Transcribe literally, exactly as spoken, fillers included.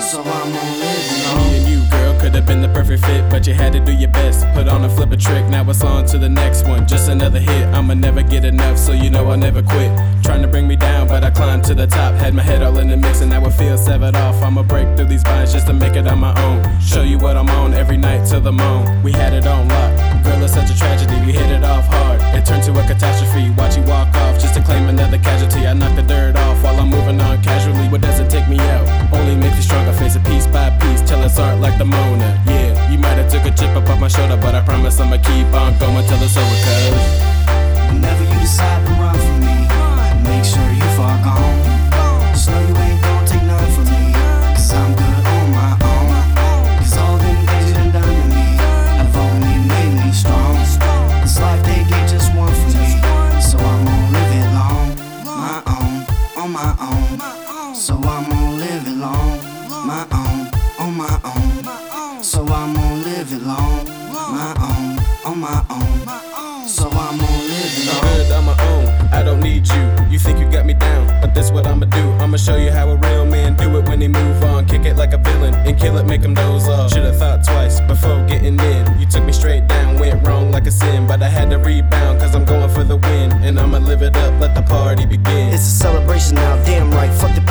so I'm gonna live it long. Me and you, girl, could have been the perfect fit, but you had to do your best. Put on a flip a trick, now it's on to the next one. Just another hit, I'ma never get enough, so you know I'll never quit. Trying to bring me down, but I climbed to the top. Had my head all in the mix, and now it feels severed off. I'ma break through these vines just to make it on my own. Show you what I'm on every night till the moan. We had it on lock. Girl, it's such a tragedy, we hit it off hard. It turned to a catastrophe, watch you walk off just to claim another casualty. I knock the dirt off while I'm moving on casually. What doesn't take me out only makes you stronger. Face it piece by piece till it's art like the Mona. Yeah, you might have took a chip up off my shoulder, but I promise I'ma keep on going till it's over. Cause whenever you decide to run from me, make sure you far gone. Just know you ain't gon' take none from me, cause I'm good on my own. Cause all them things you done done to me have only made me strong. This life they gave just one for me, so I'm gonna live it long. My own, on my own. So I'm gonna live it long. My own, on my own. So I'm gonna live it long. My own, on my own. So I'm gonna live it long. I'm good on my own, I don't need you. You think you got me down, but this what I'ma do. I'ma show you how a real man do it when they move on. Kick it like a villain and kill it, make them doze off. Should've thought twice before getting in. You took me straight down, went wrong like a sin, but I had to rebound cause I'm going for the win. And I'ma live it up, let the party begin. It's a celebration now, damn right, fuck the